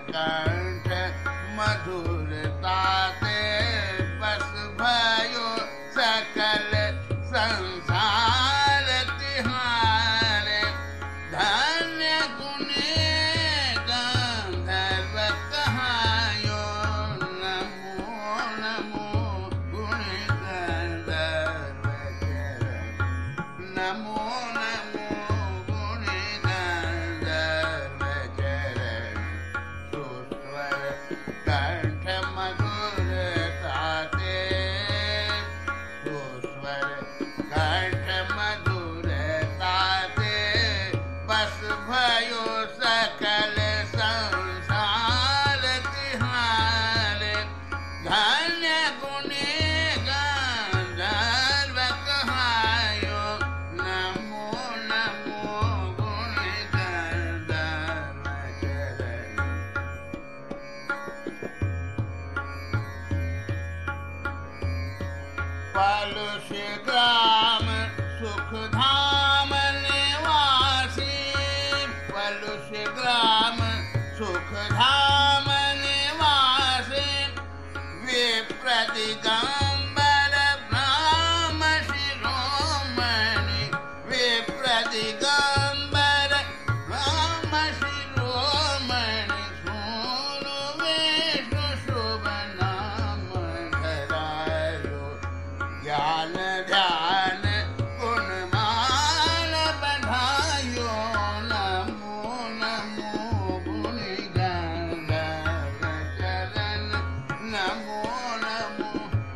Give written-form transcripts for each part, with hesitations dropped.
कंठ मधुरता ते बस भयो सकल संसार तिहारे। धन्य गुणी गंधर्व कहायो नमो नमो गुणी गंधर्व चरण। नमो नमो गुणी गंधर्व चरण। सुस्वर कंठ मधुरता ते सुस्वर कंठ मधुरता ते बस भयो सकल संसार तिहारे। धन्य गुणी गंधर्व कहायो नमो नमो गुणी गंधर्व चरण। पलुष ग्राम सुख धाम निवासी। पलुष ग्राम सुख धाम निवासी। विप्र दिगंबर ब्रह्म शिरोमणि। विप्र दिगंबर ब्रह्म शिरोमणि। सोनु विष्णु शुभ नाम धरायो। ज्ञान ध्यान गुणमान बढ़ायो नमो नमो गुणी गंधर्व चरण। नमो नमो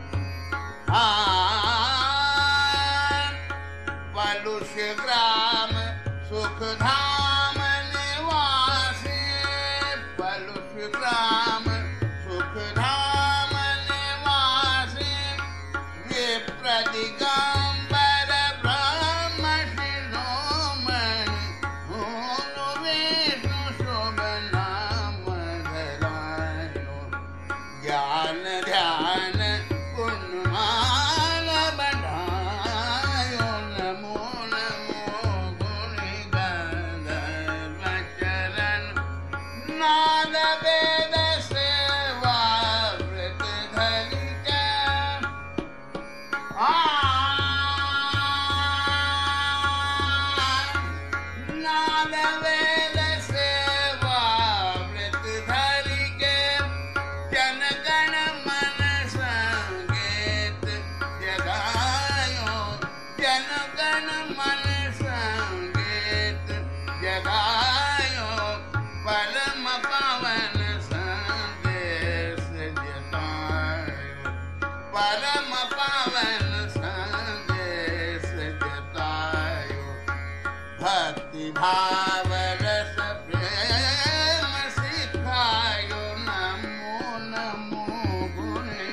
पलुष ग्राम सुख धाम निवासी। पलुष ग्राम सुख धाम निवासी। विप्र दिगंबर ब्रह्म शिरोमणि। सोनु विष्णु शुभ नाम धरायो। ज्ञान ध्यान गुणमान बढ़ायो नमो नमो गुणी गंधर्व चरण। नाद वेद सेवा व्रत धरि के। नाद वेद सेवा व्रत धरि के। जन गण मन संगीत जगायो। जन गण मन संगीत जगायो। परम पावन संदेश जतायो। परम पावन संदेश जतायो। भक्ति भाव रस प्रेम सिखायो नमो नमो गुणी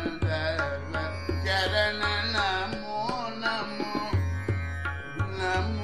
गंधर्व चरण। नमो नमो नमो